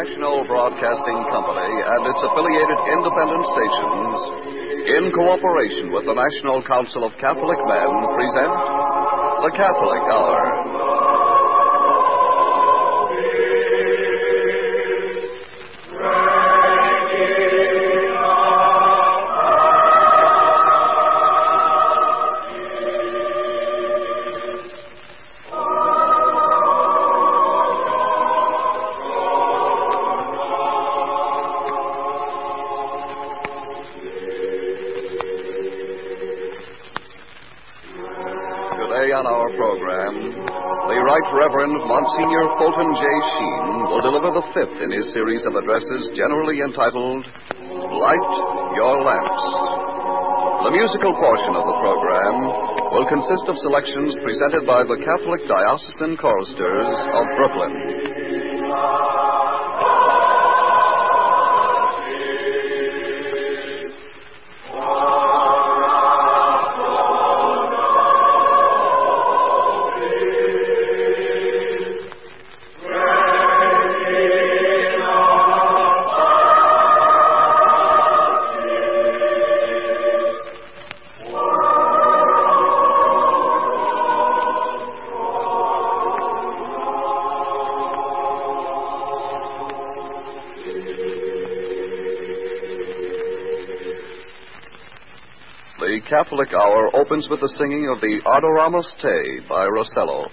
National Broadcasting Company and its affiliated independent stations, in cooperation with the National Council of Catholic Men, present the Catholic Hour. On our program, the Right Reverend Monsignor Fulton J. Sheen will deliver the fifth in his series of addresses generally entitled Light Your Lamps. The musical portion of the program will consist of selections presented by the Catholic Diocesan Choristers of Brooklyn. The Catholic Hour opens with the singing of the Adoramus Te by Rossello.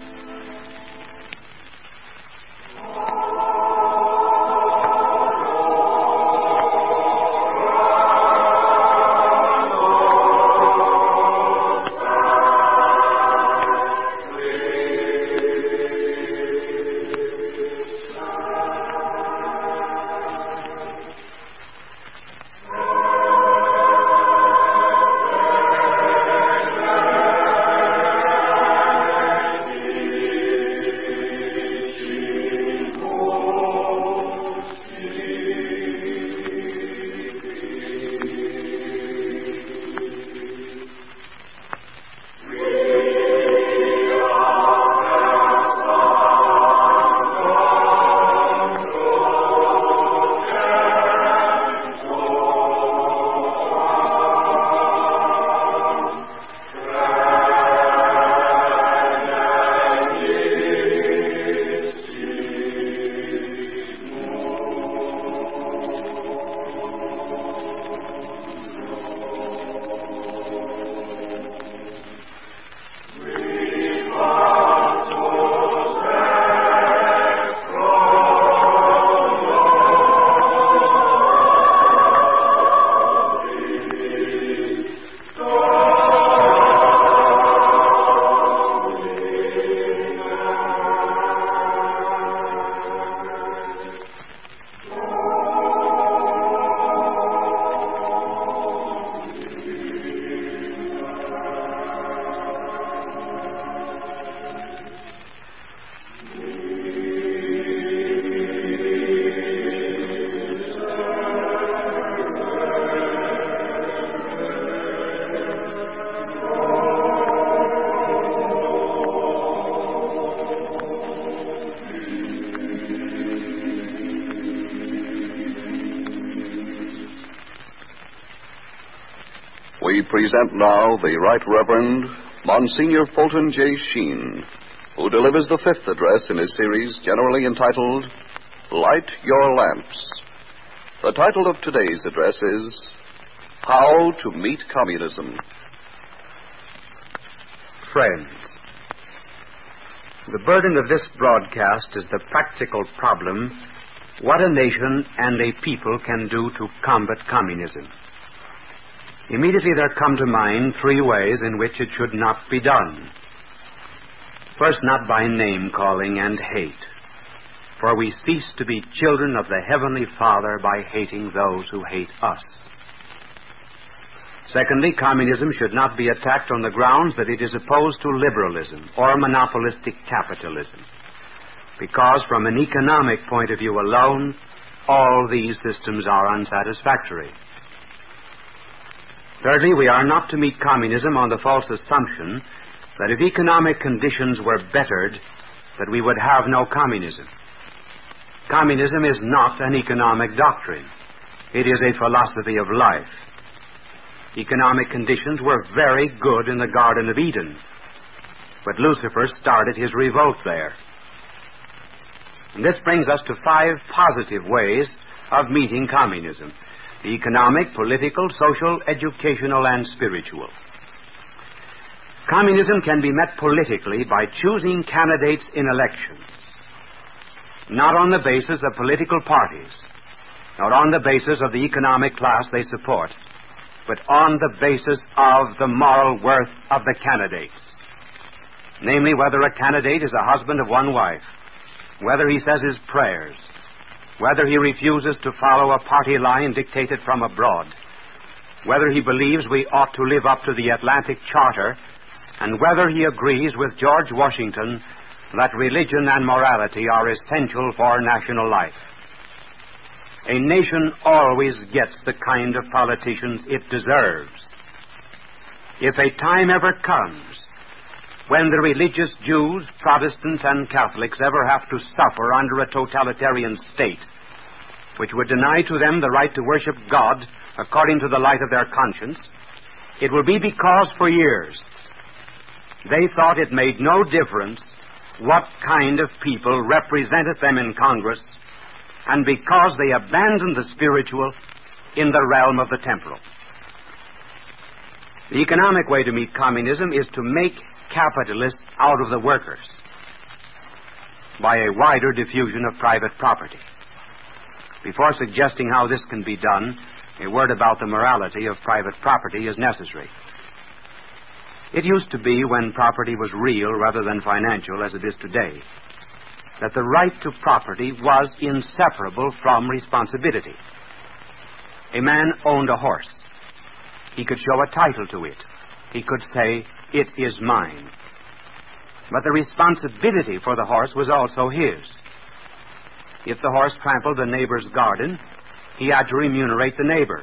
We present now the Right Reverend Monsignor Fulton J. Sheen, who delivers the fifth address in his series generally entitled Light Your Lamps. The title of today's address is How to Meet Communism. Friends, the burden of this broadcast is the practical problem: what a nation and a people can do to combat communism. Immediately there come to mind three ways in which it should not be done. First, not by name-calling and hate, for we cease to be children of the Heavenly Father by hating those who hate us. Secondly, communism should not be attacked on the grounds that it is opposed to liberalism or monopolistic capitalism, because from an economic point of view alone, all these systems are unsatisfactory. Thirdly, we are not to meet communism on the false assumption that if economic conditions were bettered, that we would have no communism. Communism is not an economic doctrine. It is a philosophy of life. Economic conditions were very good in the Garden of Eden, but Lucifer started his revolt there. And this brings us to 5 positive ways of meeting communism: the economic, political, social, educational, and spiritual. Communism can be met politically by choosing candidates in elections, not on the basis of political parties, not on the basis of the economic class they support, but on the basis of the moral worth of the candidates. Namely, whether a candidate is a husband of one wife, whether he says his prayers, whether he refuses to follow a party line dictated from abroad, whether he believes we ought to live up to the Atlantic Charter, and whether he agrees with George Washington that religion and morality are essential for national life. A nation always gets the kind of politicians it deserves. If a time ever comes when the religious Jews, Protestants, and Catholics ever have to suffer under a totalitarian state which would deny to them the right to worship God according to the light of their conscience, it will be because for years they thought it made no difference what kind of people represented them in Congress, and because they abandoned the spiritual in the realm of the temporal. The economic way to meet communism is to make capitalists out of the workers by a wider diffusion of private property. Before suggesting how this can be done, a word about the morality of private property is necessary. It used to be, when property was real rather than financial, as it is today, that the right to property was inseparable from responsibility. A man owned a horse. He could show a title to it. He could say, "It is mine." But the responsibility for the horse was also his. If the horse trampled the neighbor's garden, he had to remunerate the neighbor.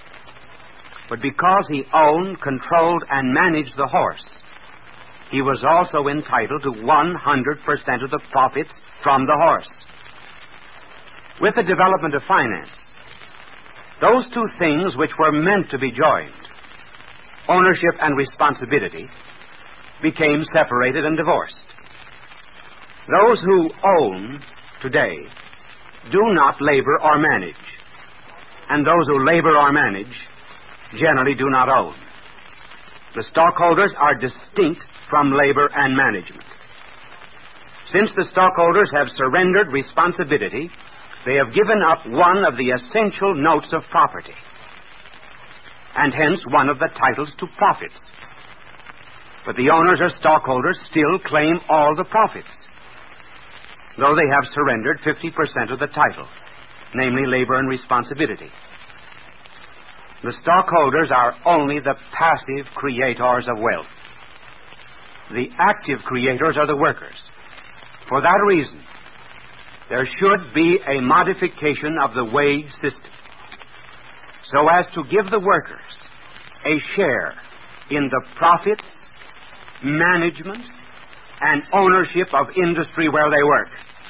But because he owned, controlled, and managed the horse, he was also entitled to 100% of the profits from the horse. With the development of finance, those two things which were meant to be joined, ownership and responsibility, became separated and divorced. Those who own today do not labor or manage, and those who labor or manage generally do not own. The stockholders are distinct from labor and management. Since the stockholders have surrendered responsibility, they have given up one of the essential notes of property, and hence one of the titles to profits. But the owners or stockholders still claim all the profits, though they have surrendered 50% of the title, namely labor and responsibility. The stockholders are only the passive creators of wealth. The active creators are the workers. For that reason, there should be a modification of the wage system so as to give the workers a share in the profits, management, and ownership of industry where they work.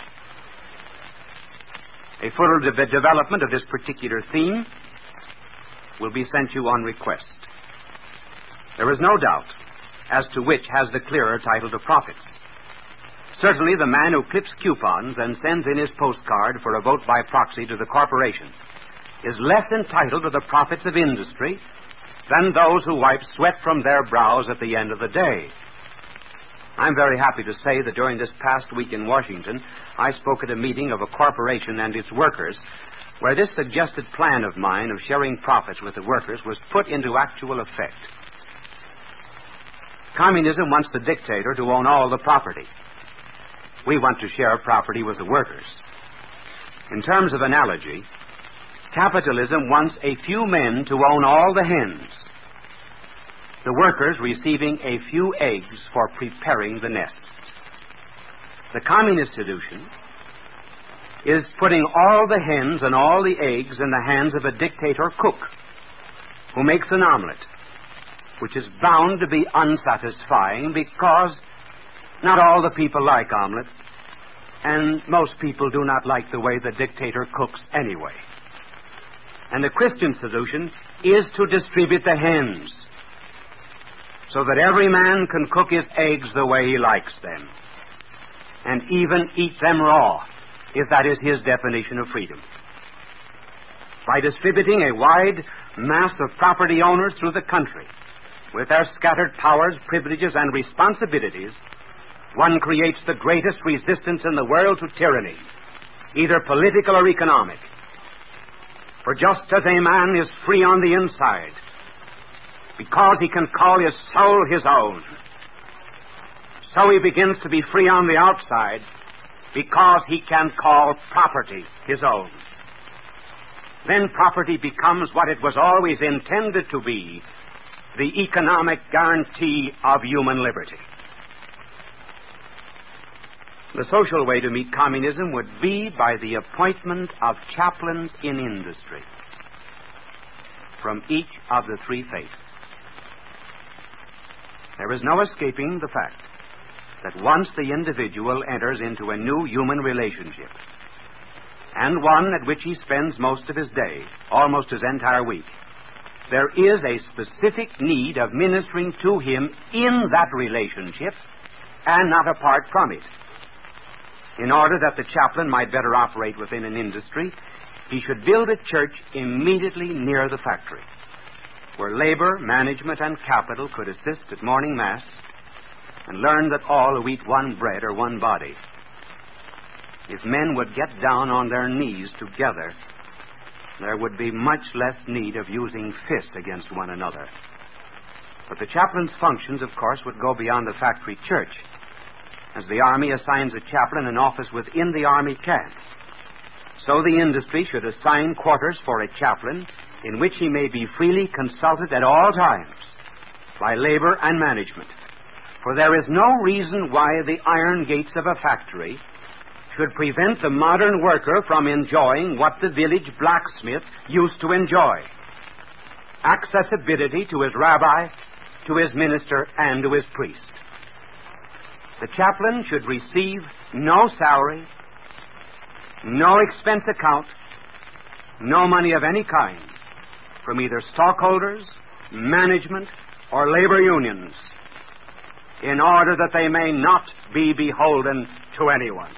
A fuller development of this particular theme will be sent you on request. There is no doubt as to which has the clearer title to profits. Certainly the man who clips coupons and sends in his postcard for a vote by proxy to the corporation is less entitled to the profits of industry than those who wipe sweat from their brows at the end of the day. I'm very happy to say that during this past week in Washington, I spoke at a meeting of a corporation and its workers where this suggested plan of mine of sharing profits with the workers was put into actual effect. Communism wants the dictator to own all the property. We want to share property with the workers. In terms of analogy, capitalism wants a few men to own all the hens, the workers receiving a few eggs for preparing the nest. The communist solution is putting all the hens and all the eggs in the hands of a dictator cook who makes an omelet, which is bound to be unsatisfying because not all the people like omelets, And most people do not like the way the dictator cooks anyway. And the Christian solution is to distribute the hens so that every man can cook his eggs the way he likes them, and even eat them raw, if that is his definition of freedom. By distributing a wide mass of property owners through the country, with their scattered powers, privileges, and responsibilities, one creates the greatest resistance in the world to tyranny, either political or economic. For just as a man is free on the inside, because he can call his soul his own, so he begins to be free on the outside because he can call property his own. Then property becomes what it was always intended to be, the economic guarantee of human liberty. The social way to meet communism would be by the appointment of chaplains in industry from each of the three faiths. There is no escaping the fact that once the individual enters into a new human relationship, and one at which he spends most of his day, almost his entire week, there is a specific need of ministering to him in that relationship and not apart from it. In order that the chaplain might better operate within an industry, he should build a church immediately near the factory, where labor, management, and capital could assist at morning mass and learn that all who eat one bread are one body. If men would get down on their knees together, there would be much less need of using fists against one another. But the chaplain's functions, of course, would go beyond the factory church, as the Army assigns a chaplain an office within the Army camp. So the industry should assign quarters for a chaplain in which he may be freely consulted at all times by labor and management. For there is no reason why the iron gates of a factory should prevent the modern worker from enjoying what the village blacksmith used to enjoy: accessibility to his rabbi, to his minister, and to his priest. The chaplain should receive no salary, no expense account, no money of any kind from either stockholders, management, or labor unions, in order that they may not be beholden to anyone.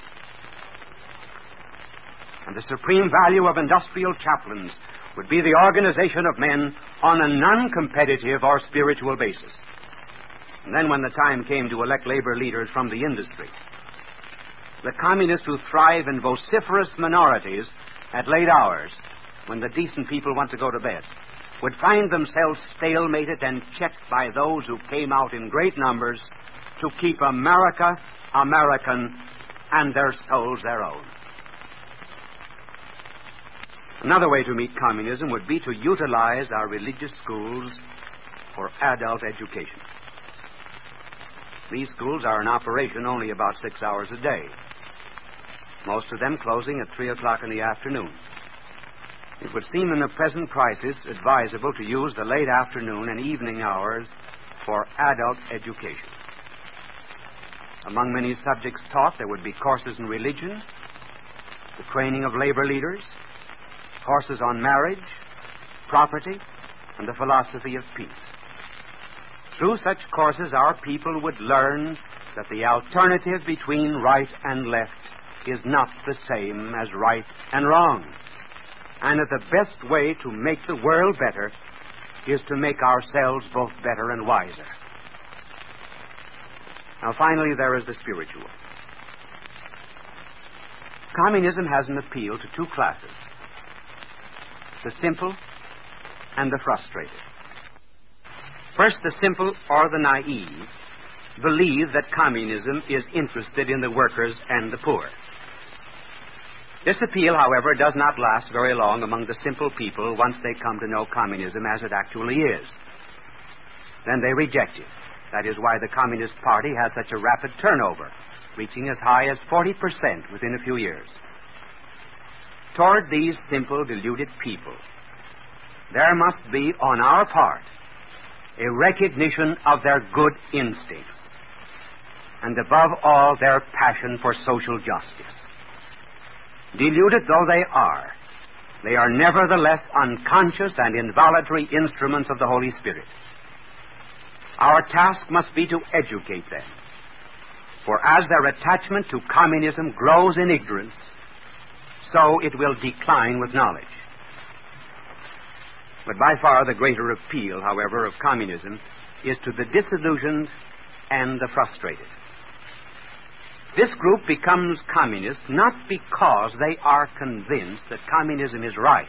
And the supreme value of industrial chaplains would be the organization of men on a non-competitive or spiritual basis. And then when the time came to elect labor leaders from the industry, the communists who thrive in vociferous minorities at late hours, when the decent people want to go to bed, would find themselves stalemated and checked by those who came out in great numbers to keep America American and their souls their own. Another way to meet communism would be to utilize our religious schools for adult education. These schools are in operation only about 6 hours a day, most of them closing at 3 o'clock in the afternoon. It would seem in the present crisis advisable to use the late afternoon and evening hours for adult education. Among many subjects taught, there would be courses in religion, the training of labor leaders, courses on marriage, property, and the philosophy of peace. Through such courses, our people would learn that the alternative between right and left is not the same as right and wrong, and that the best way to make the world better is to make ourselves both better and wiser. Now, finally, there is the spiritual. Communism has an appeal to two classes: the simple and the frustrated. First, the simple or the naive believe that communism is interested in the workers and the poor. This appeal, however, does not last very long among the simple people once they come to know communism as it actually is. Then they reject it. That is why the Communist Party has such a rapid turnover, reaching as high as 40% within a few years. Toward these simple, deluded people, there must be, on our part, a recognition of their good instincts, and above all, their passion for social justice. Deluded though they are nevertheless unconscious and involuntary instruments of the Holy Spirit. Our task must be to educate them, for as their attachment to communism grows in ignorance, so it will decline with knowledge. But by far the greater appeal, however, of communism is to the disillusioned and the frustrated. This group becomes communist not because they are convinced that communism is right,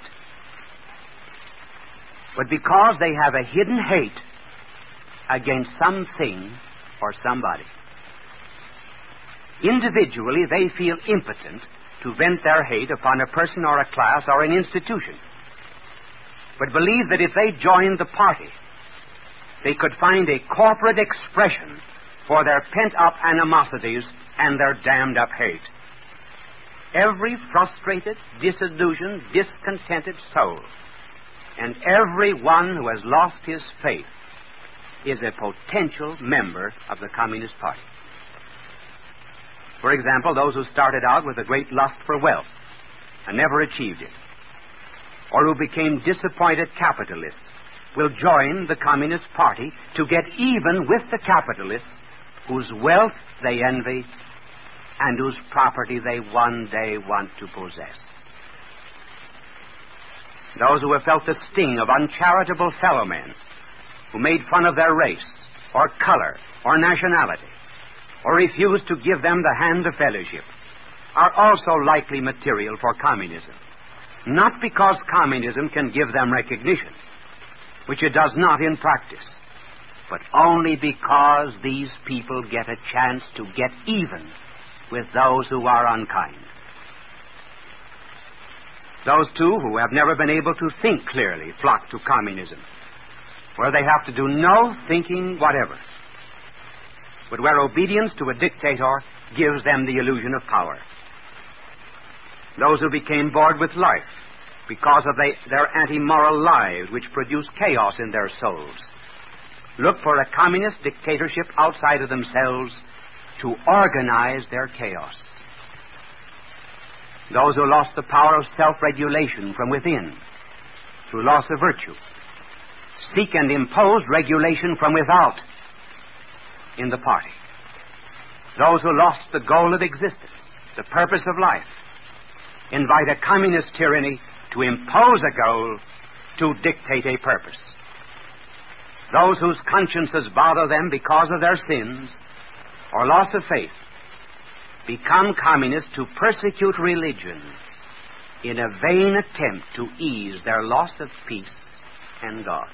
but because they have a hidden hate against something or somebody. Individually, they feel impotent to vent their hate upon a person or a class or an institution, but believe that if they joined the party, they could find a corporate expression for their pent-up animosities and their dammed-up hate. Every frustrated, disillusioned, discontented soul, and every one who has lost his faith, is a potential member of the Communist Party. For example, those who started out with a great lust for wealth and never achieved it, or who became disappointed capitalists, will join the Communist Party to get even with the capitalists whose wealth they envy and whose property they one day want to possess. Those who have felt the sting of uncharitable fellow men who made fun of their race or color or nationality or refused to give them the hand of fellowship are also likely material for communism, not because communism can give them recognition, which it does not in practice, but only because these people get a chance to get even with those who are unkind. Those, too, who have never been able to think clearly flock to communism, where they have to do no thinking whatever, but where obedience to a dictator gives them the illusion of power. Those who became bored with life because of their anti-moral lives, which produce chaos in their souls, look for a communist dictatorship outside of themselves to organize their chaos. Those who lost the power of self-regulation from within through loss of virtue seek and impose regulation from without in the party. Those who lost the goal of existence, the purpose of life, invite a communist tyranny to impose a goal, to dictate a purpose. Those whose consciences bother them because of their sins or loss of faith become communists to persecute religion in a vain attempt to ease their loss of peace and God.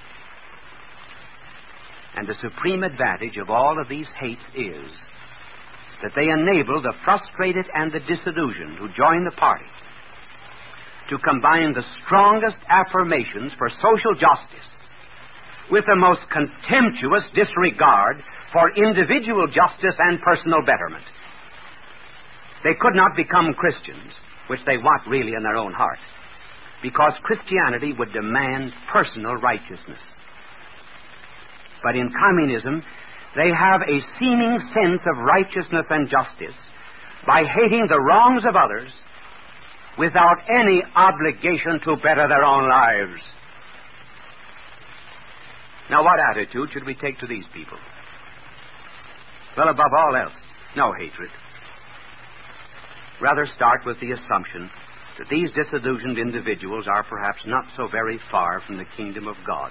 And the supreme advantage of all of these hates is that they enable the frustrated and the disillusioned who join the party to combine the strongest affirmations for social justice with the most contemptuous disregard for individual justice and personal betterment. They could not become Christians, which they want really in their own heart, because Christianity would demand personal righteousness. But in communism, they have a seeming sense of righteousness and justice by hating the wrongs of others without any obligation to better their own lives. Now, what attitude should we take to these people? Well, above all else, no hatred. Rather start with the assumption that these disillusioned individuals are perhaps not so very far from the kingdom of God.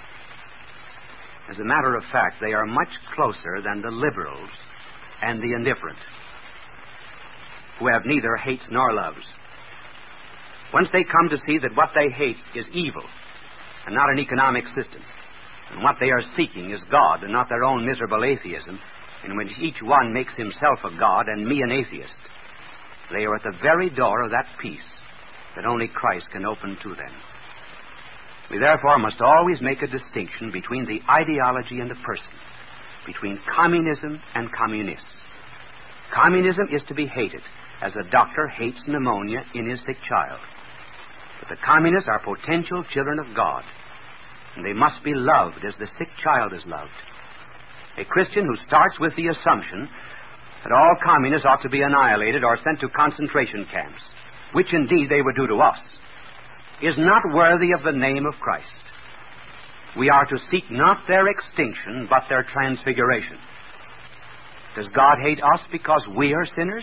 As a matter of fact, they are much closer than the liberals and the indifferent, who have neither hates nor loves. Once they come to see that what they hate is evil and not an economic system, and what they are seeking is God and not their own miserable atheism, in which each one makes himself a God and me an atheist, they are at the very door of that peace that only Christ can open to them. We therefore must always make a distinction between the ideology and the person, between communism and communists. Communism is to be hated, as a doctor hates pneumonia in his sick child. But the communists are potential children of God, and they must be loved as the sick child is loved. A Christian who starts with the assumption that all communists ought to be annihilated or sent to concentration camps, which indeed they would do to us, is not worthy of the name of Christ. We are to seek not their extinction, but their transfiguration. Does God hate us because we are sinners?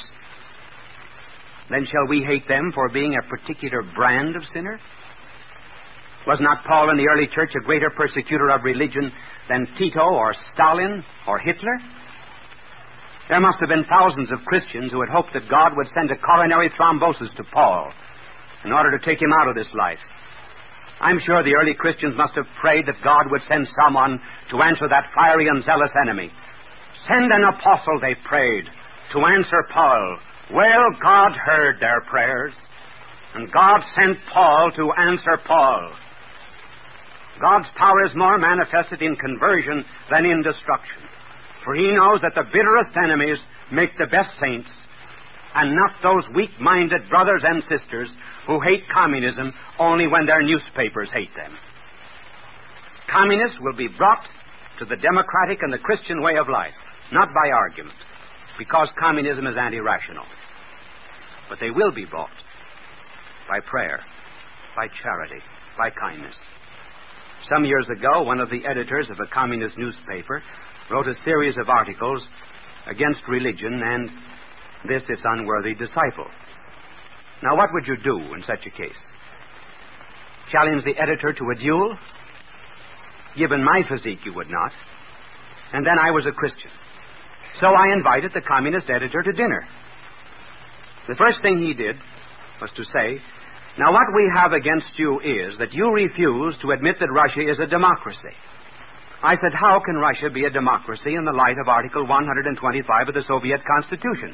Then shall we hate them for being a particular brand of sinner? Was not Paul in the early church a greater persecutor of religion than Tito or Stalin or Hitler? There must have been thousands of Christians who had hoped that God would send a coronary thrombosis to Paul in order to take him out of this life. I'm sure the early Christians must have prayed that God would send someone to answer that fiery and zealous enemy. Send an apostle, they prayed, to answer Paul. Well, God heard their prayers, and God sent Paul to answer Paul. God's power is more manifested in conversion than in destruction, for he knows that the bitterest enemies make the best saints, and not those weak-minded brothers and sisters who hate communism only when their newspapers hate them. Communists will be brought to the democratic and the Christian way of life, not by argument, because communism is anti-rational. But they will be brought by prayer, by charity, by kindness. Some years ago, one of the editors of a communist newspaper wrote a series of articles against religion and its unworthy disciple. Now, what would you do in such a case? Challenge the editor to a duel? Given my physique, you would not. And then I was a Christian. So I invited the communist editor to dinner. The first thing he did was to say, now what we have against you is that you refuse to admit that Russia is a democracy. I said, how can Russia be a democracy in the light of Article 125 of the Soviet Constitution?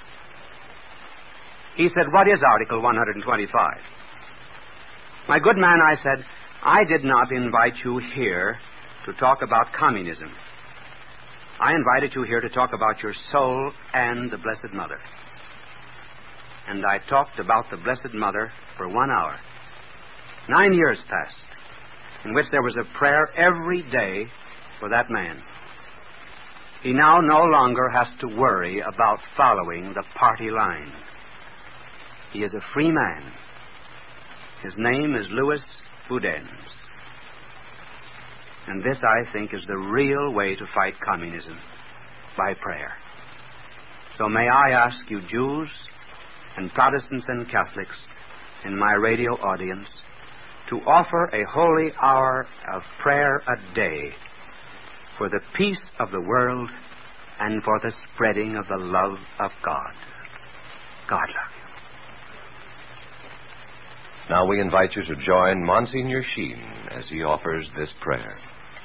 He said, what is Article 125? My good man, I said, I did not invite you here to talk about communism. I invited you here to talk about your soul and the Blessed Mother. And I talked about the Blessed Mother for 1 hour. 9 years passed, in which there was a prayer every day for that man. He now no longer has to worry about following the party line. He is a free man. His name is Louis Boudin. And this, I think, is the real way to fight communism, by prayer. So may I ask you, Jews and Protestants and Catholics in my radio audience, to offer a holy hour of prayer a day for the peace of the world and for the spreading of the love of God. God love you. Now we invite you to join Monsignor Sheen as he offers this prayer.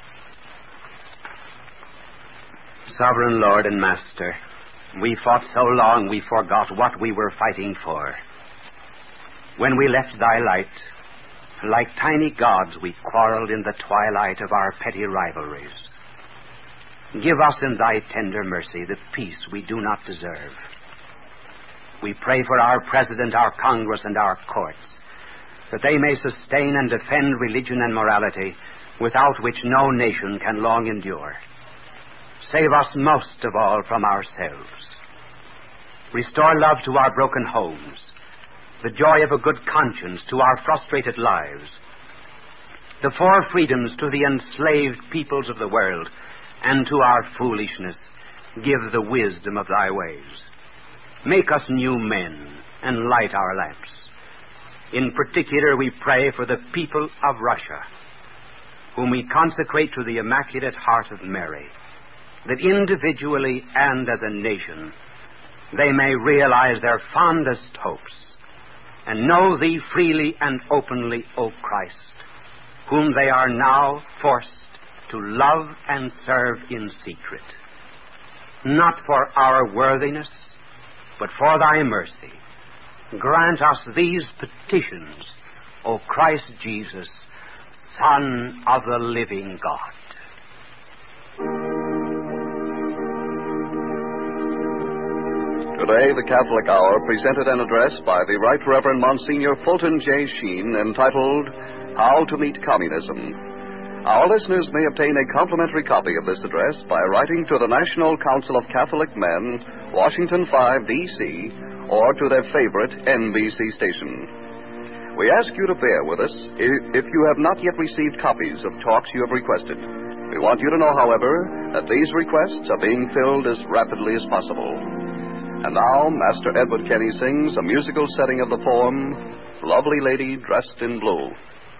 Sovereign Lord and Master, we fought so long we forgot what we were fighting for. When we left thy light, like tiny gods we quarreled in the twilight of our petty rivalries. Give us in thy tender mercy the peace we do not deserve. We pray for our President, our Congress, and our courts, that they may sustain and defend religion and morality, without which no nation can long endure. Save us most of all from ourselves. Restore love to our broken homes, the joy of a good conscience to our frustrated lives, the four freedoms to the enslaved peoples of the world, and to our foolishness give the wisdom of thy ways. Make us new men and light our lamps. In particular, we pray for the people of Russia, whom we consecrate to the Immaculate Heart of Mary, that individually and as a nation they may realize their fondest hopes and know thee freely and openly, O Christ, whom they are now forced to love and serve in secret, not for our worthiness, but for thy mercy. Grant us these petitions, O Christ Jesus, Son of the living God. Today, the Catholic Hour presented an address by the Right Reverend Monsignor Fulton J. Sheen entitled, How to Meet Communism. Our listeners may obtain a complimentary copy of this address by writing to the National Council of Catholic Men, Washington 5, D.C., or to their favorite NBC station. We ask you to bear with us if you have not yet received copies of talks you have requested. We want you to know, however, that these requests are being filled as rapidly as possible. And now, Master Edward Kenny sings a musical setting of the poem, Lovely Lady Dressed in Blue.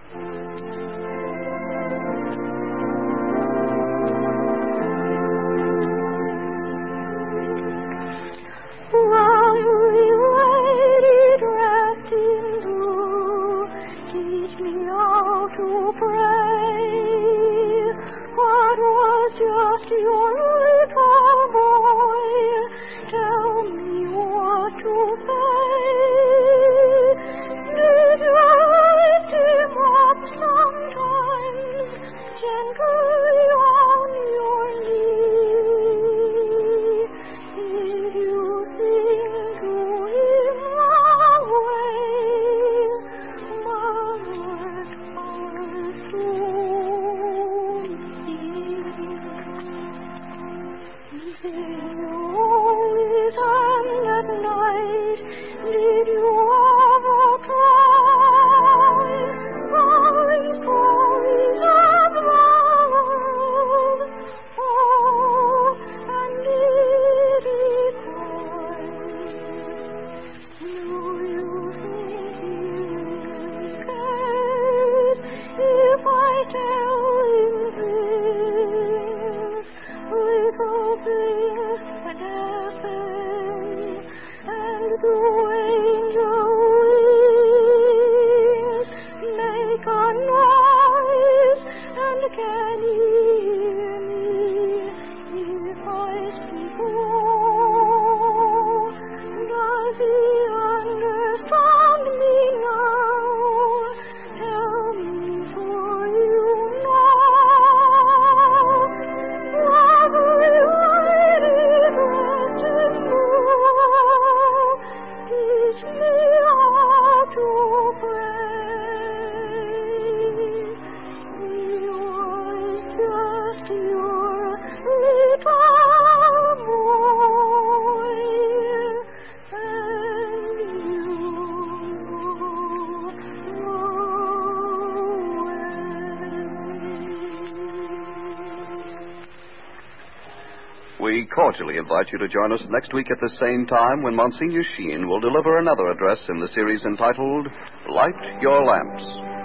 We cordially invite you to join us next week at the same time when Monsignor Sheen will deliver another address in the series entitled Light Your Lamps.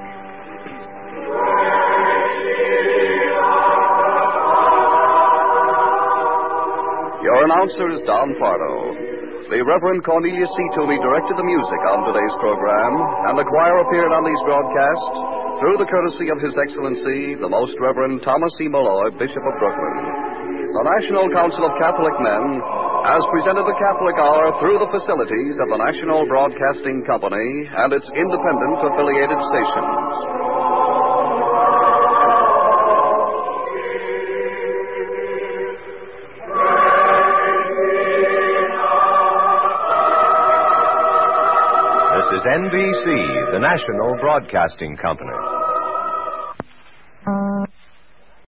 Your announcer is Don Pardo. The Reverend Cornelius C. Toomey directed the music on today's program, and the choir appeared on these broadcasts through the courtesy of His Excellency, the Most Reverend Thomas E. Malloy, Bishop of Brooklyn. The National Council of Catholic Men has presented the Catholic Hour through the facilities of the National Broadcasting Company and its independent affiliated stations. This is NBC, the National Broadcasting Company.